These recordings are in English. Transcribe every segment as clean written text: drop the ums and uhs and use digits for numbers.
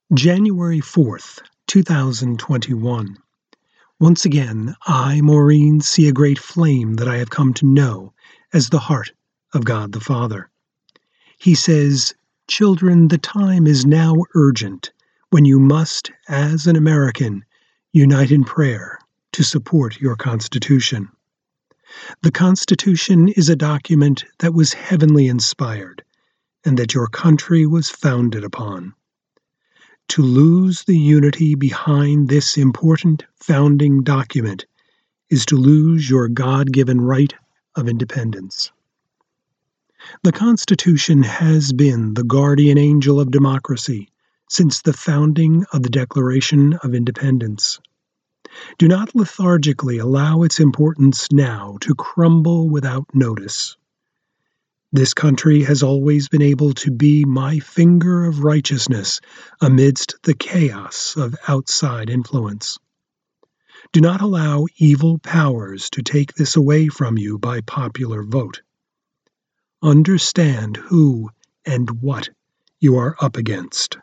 January 4th, 2021. Once again, I, Maureen, see a great flame that I have come to know as the heart of God the Father. He says, "Children, the time is now urgent when you must, as an American, unite in prayer to support your Constitution. The Constitution is a document that was heavenly inspired and that your country was founded upon. To lose the unity behind this important founding document is to lose your God-given right of independence. The Constitution has been the guardian angel of democracy since the founding of the Declaration of Independence. Do not lethargically allow its importance now to crumble without notice. This country has always been able to be my finger of righteousness amidst the chaos of outside influence. Do not allow evil powers to take this away from you by popular vote. Understand who and what you are up against."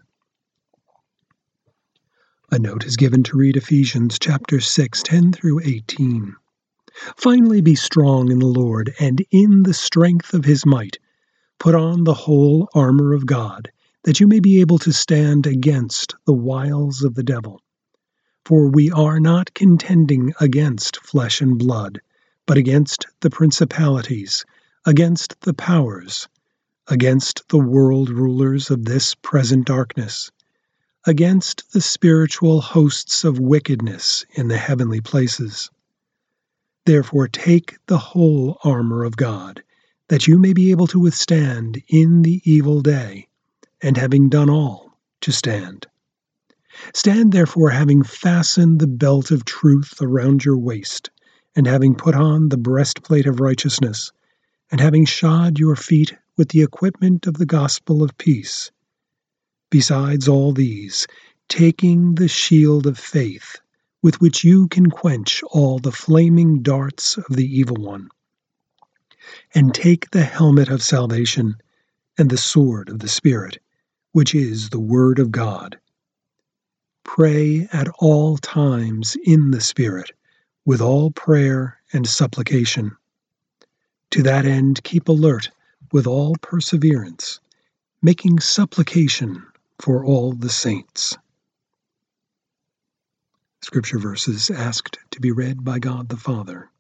A note is given to read Ephesians chapter 6, 10 through 18. "Finally be strong in the Lord and in the strength of his might. Put on the whole armor of God, that you may be able to stand against the wiles of the devil. For we are not contending against flesh and blood, but against the principalities, against the powers, against the world rulers of this present darkness, against the spiritual hosts of wickedness in the heavenly places. Therefore take the whole armor of God, that you may be able to withstand in the evil day, and having done all, to stand. Stand therefore, having fastened the belt of truth around your waist, and having put on the breastplate of righteousness, and having shod your feet with the equipment of the gospel of peace. Besides all these, taking the shield of faith, with which you can quench all the flaming darts of the evil one, and take the helmet of salvation and the sword of the Spirit, which is the Word of God. Pray at all times in the Spirit, with all prayer and supplication. To that end keep alert with all perseverance, making supplication for all the saints." Scripture verses asked to be read by God the Father.